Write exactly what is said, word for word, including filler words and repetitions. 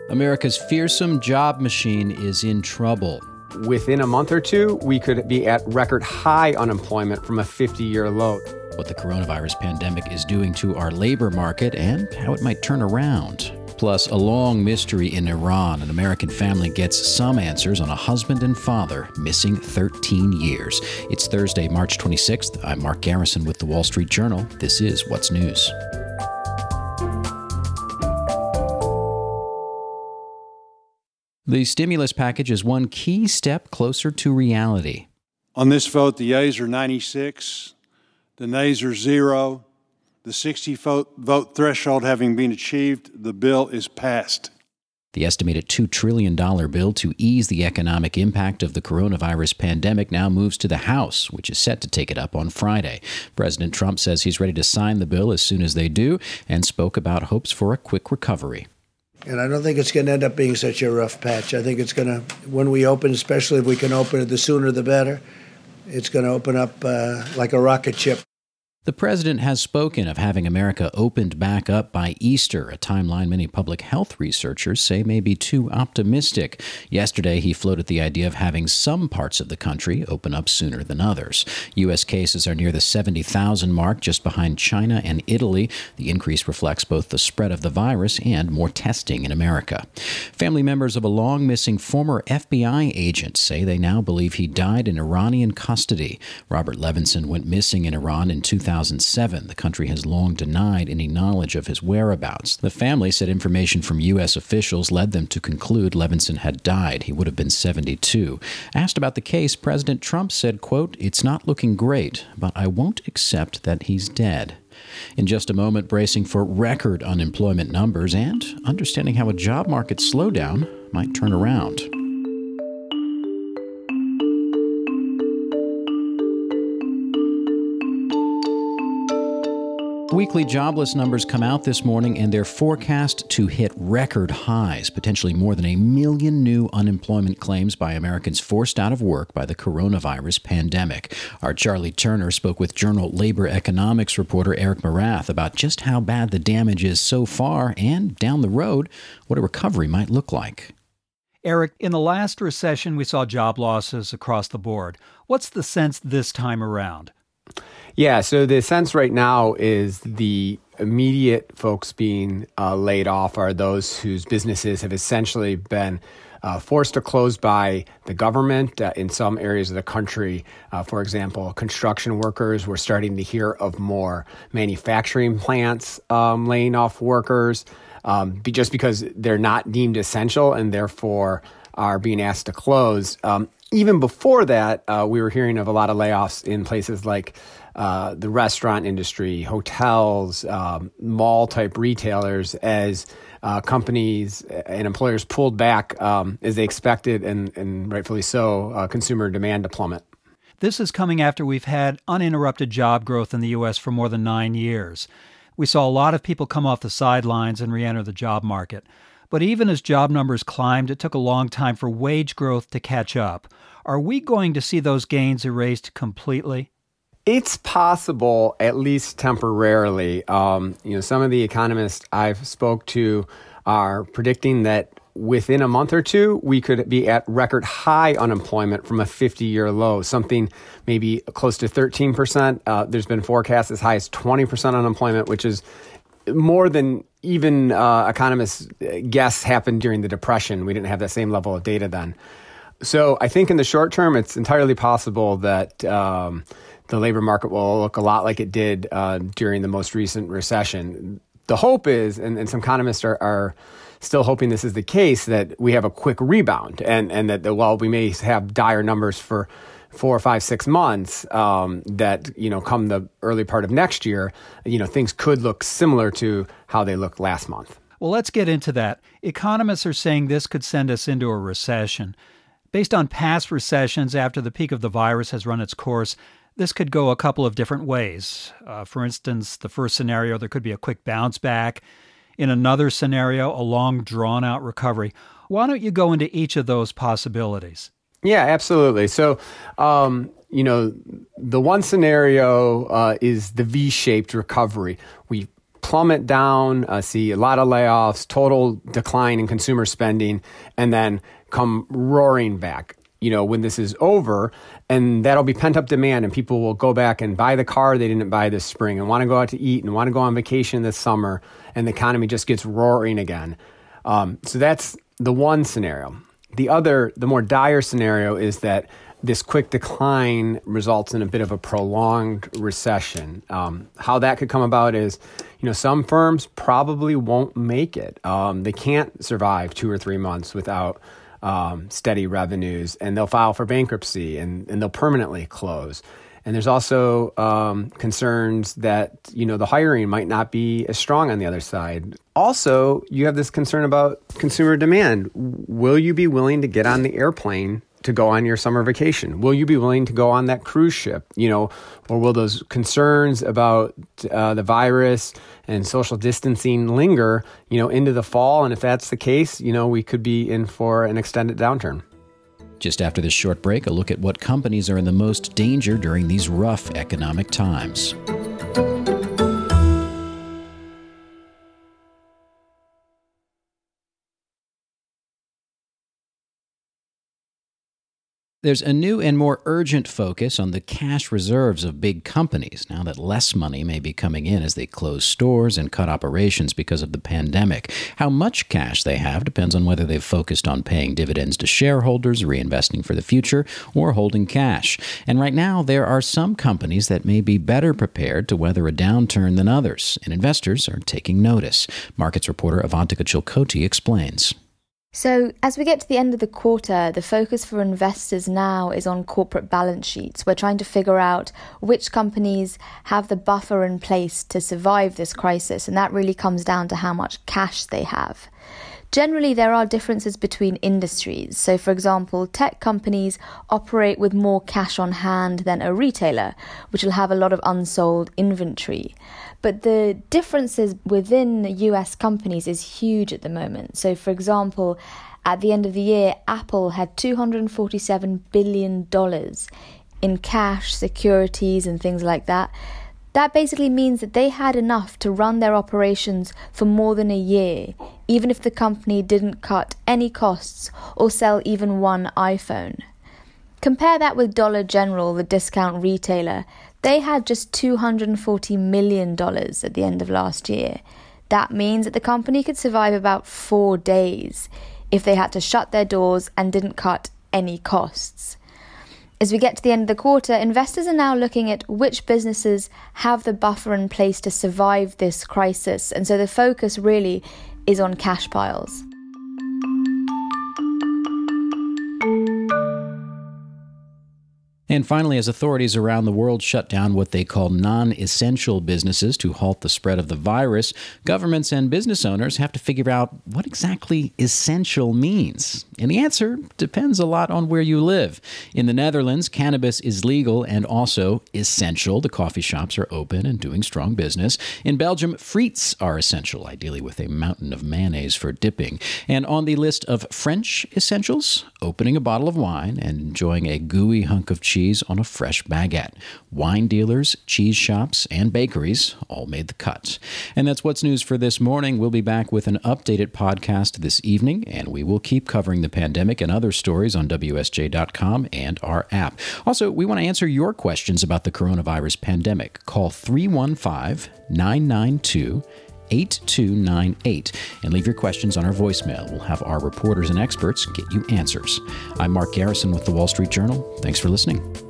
America's fearsome job machine is in trouble. Within a month or two, we could be at record high unemployment from a fifty-year low. What the coronavirus pandemic is doing to our labor market and how it might turn around. Plus, a long mystery in Iran. An American family gets some answers on a husband and father missing thirteen years. It's Thursday, March twenty-sixth. I'm Mark Garrison with The Wall Street Journal. This is What's News. The stimulus package is one key step closer to reality. On this vote, the yeas are ninety-six, the nays are zero. The sixty vote, vote threshold having been achieved, the bill is passed. The estimated two trillion dollars bill to ease the economic impact of the coronavirus pandemic now moves to the House, which is set to take it up on Friday. President Trump says he's ready to sign the bill as soon as they do and spoke about hopes for a quick recovery. And I don't think it's going to end up being such a rough patch. I think it's going to, when we open, especially if we can open it, the sooner the better, it's going to open up uh, like a rocket ship. The president has spoken of having America opened back up by Easter, a timeline many public health researchers say may be too optimistic. Yesterday, he floated the idea of having some parts of the country open up sooner than others. U S cases are near the seventy thousand mark, just behind China and Italy. The increase reflects both the spread of the virus and more testing in America. Family members of a long-missing former F B I agent say they now believe he died in Iranian custody. Robert Levinson went missing in Iran in two thousand seven. The country has long denied any knowledge of his whereabouts. The family said information from U S officials led them to conclude Levinson had died. He would have been seventy-two. Asked about the case, President Trump said, quote, "It's not looking great, but I won't accept that he's dead." In just a moment, bracing for record unemployment numbers and understanding how a job market slowdown might turn around. Weekly jobless numbers come out this morning, and they're forecast to hit record highs, potentially more than a million new unemployment claims by Americans forced out of work by the coronavirus pandemic. Our Charlie Turner spoke with Journal Labor Economics reporter Eric Morath about just how bad the damage is so far and, down the road, what a recovery might look like. Eric, in the last recession, we saw job losses across the board. What's the sense this time around? Yeah, so the sense right now is the immediate folks being uh, laid off are those whose businesses have essentially been uh, forced to close by the government uh, in some areas of the country. Uh, for example, construction workers, we're starting to hear of more manufacturing plants um, laying off workers um, be, just because they're not deemed essential and therefore are being asked to close. Um, even before that, uh, we were hearing of a lot of layoffs in places like Uh, the restaurant industry, hotels, um, mall-type retailers, as uh, companies and employers pulled back um, as they expected, and, and rightfully so, uh, consumer demand to plummet. This is coming after we've had uninterrupted job growth in the U S for more than nine years. We saw a lot of people come off the sidelines and re-enter the job market. But even as job numbers climbed, it took a long time for wage growth to catch up. Are we going to see those gains erased completely? It's possible, at least temporarily. Um, you know, some of the economists I've spoke to are predicting that within a month or two, we could be at record high unemployment from a fifty-year low, something maybe close to thirteen percent. Uh, there's been forecasts as high as twenty percent unemployment, which is more than even uh, economists guess happened during the Depression. We didn't have that same level of data then. So I think in the short term, it's entirely possible that um, the labor market will look a lot like it did uh, during the most recent recession. The hope is, and, and some economists are, are still hoping this is the case, that we have a quick rebound and, and that, that while we may have dire numbers for four, five, six months, um, that, you know, come the early part of next year, you know, things could look similar to how they looked last month. Well, let's get into that. Economists are saying this could send us into a recession. Based on past recessions after the peak of the virus has run its course, this could go a couple of different ways. Uh, for instance, the first scenario, there could be a quick bounce back. In another scenario, a long, drawn-out recovery. Why don't you go into each of those possibilities? Yeah, absolutely. So, um, you know, the one scenario uh, is the V-shaped recovery. We plummet down, uh, see a lot of layoffs, total decline in consumer spending, and then come roaring back, you know, when this is over. And that'll be pent-up demand, and people will go back and buy the car they didn't buy this spring and want to go out to eat and want to go on vacation this summer, and the economy just gets roaring again. Um, so that's the one scenario. The other, the more dire scenario is that this quick decline results in a bit of a prolonged recession. Um, how that could come about is, you know, some firms probably won't make it. Um, they can't survive two or three months without um, steady revenues, and they'll file for bankruptcy and, and they'll permanently close. And there's also um, concerns that, you know, the hiring might not be as strong on the other side. Also, you have this concern about consumer demand. Will you be willing to get on the airplane to go on your summer vacation? Will you be willing to go on that cruise ship? You know, or will those concerns about uh, the virus and social distancing linger, you know, into the fall? And if that's the case, you know, we could be in for an extended downturn. Just after this short break, a look at what companies are in the most danger during these rough economic times. There's a new and more urgent focus on the cash reserves of big companies now that less money may be coming in as they close stores and cut operations because of the pandemic. How much cash they have depends on whether they've focused on paying dividends to shareholders, reinvesting for the future, or holding cash. And right now, there are some companies that may be better prepared to weather a downturn than others, and investors are taking notice. Markets reporter Avantika Chilcote explains. So as we get to the end of the quarter, the focus for investors now is on corporate balance sheets. We're trying to figure out which companies have the buffer in place to survive this crisis, and that really comes down to how much cash they have. Generally, there are differences between industries. So, for example, tech companies operate with more cash on hand than a retailer, which will have a lot of unsold inventory. But the differences within U S companies is huge at the moment. So, for example, at the end of the year, Apple had two hundred forty-seven billion dollars in cash, securities, and things like that. That basically means that they had enough to run their operations for more than a year, even if the company didn't cut any costs or sell even one iPhone. Compare that with Dollar General, the discount retailer. They had just two hundred forty million dollars at the end of last year. That means that the company could survive about four days if they had to shut their doors and didn't cut any costs. As we get to the end of the quarter, investors are now looking at which businesses have the buffer in place to survive this crisis. And so the focus really is on cash piles. And finally, as authorities around the world shut down what they call non-essential businesses to halt the spread of the virus, governments and business owners have to figure out what exactly essential means. And the answer depends a lot on where you live. In the Netherlands, cannabis is legal and also essential. The coffee shops are open and doing strong business. In Belgium, frites are essential, ideally with a mountain of mayonnaise for dipping. And on the list of French essentials, opening a bottle of wine and enjoying a gooey hunk of cheese on a fresh baguette. Wine dealers, cheese shops, and bakeries all made the cut. And that's what's news for this morning. We'll be back with an updated podcast this evening, and we will keep covering the pandemic and other stories on W S J dot com and our app. Also, we want to answer your questions about the coronavirus pandemic. Call three one five, nine nine two, eight two nine eight and leave your questions on our voicemail. We'll have our reporters and experts get you answers. I'm Mark Garrison with The Wall Street Journal. Thanks for listening.